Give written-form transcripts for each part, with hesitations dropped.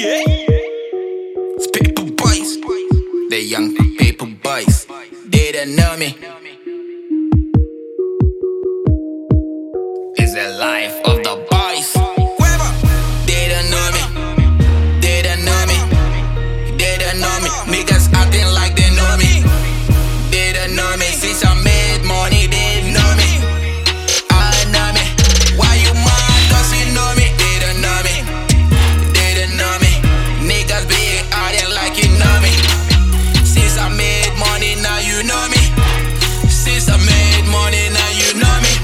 It's paper boys, the young paper boys. They don't know me. It's the life of the boys. They don't know me. They don't know me. They don't know me. Niggas acting like they know me. They don't know me. Since I made money, they know me. I know me. Why you mad? Cause you know me. They don't know me. They don't know me. Niggas be acting like you know me. Since I made money, now you know me. Since I made money, now you know me.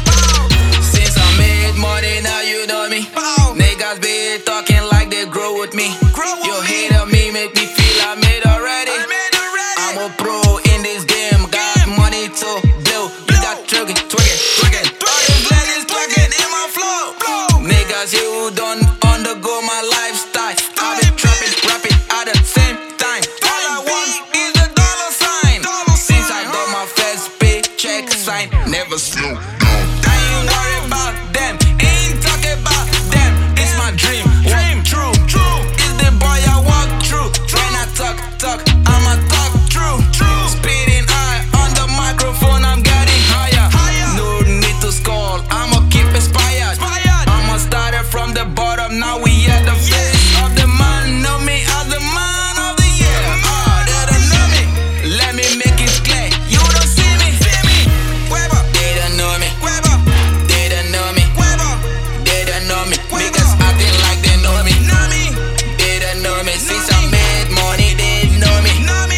Since I made money, now you know me. Niggas be talking like they grow with me. You hate on me, make me feel I made already. I'm a pro in this game, got money to blow. You got twerking, twerking. All these ladies twerking in my flow. Niggas, you don't undergo my lifestyle. I've been trapping, rapping at the same time. All I want is the dollar sign. Since I got my first paycheck sign, never slow down. I ain't worried about them, ain't talking about them. It's my dream, true. It's the boy I walk through. When I talk, I'ma talk true. Speeding high on the microphone, I'm getting higher. No need to scold, I'ma keep inspired. I'ma start it from the bottom, now we at the face of the man. Know me as the man of the year. They don't know me, let me make it clear. You don't see me. They don't know me. They don't know me. They don't know me. Niggas acting like they know me. They don't know me. Since I made money, they know me.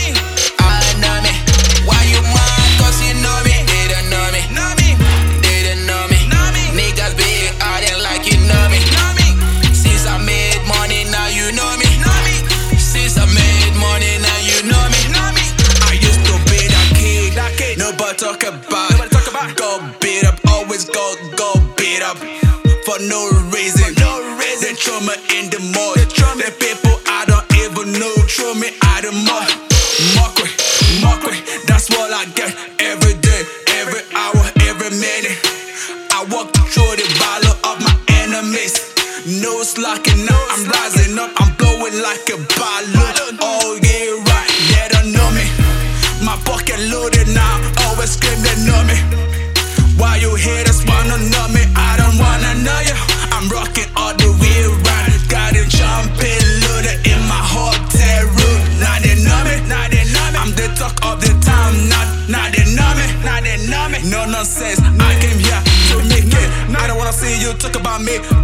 I know me. Why you mad? Cause you know me. They don't know me. They don't know me. Niggas be acting like you know me. Since I made money, now you know me. Since I made money, now you know me. I used to be that kid, nobody talk about. Go beat up, always go beat up. For no reason, they throw me in the mud. The people I don't even know throw me out the mud. Mockery, that's what I get every day, every hour, every minute. I walk through the battle of my enemies. No slacking up, I'm rising up, I'm blowing like a balloon. Oh yeah, right, they don't know me. My pocket loaded now, always scream they know me. Why you haters wanna know me? I don't wanna know you. I'm rocking all the way around. Got it jumping loaded in my hotel room. Now they know me. I'm the talk of the town. Now they know me. No nonsense. I came here to make it. I don't wanna see you talk about me.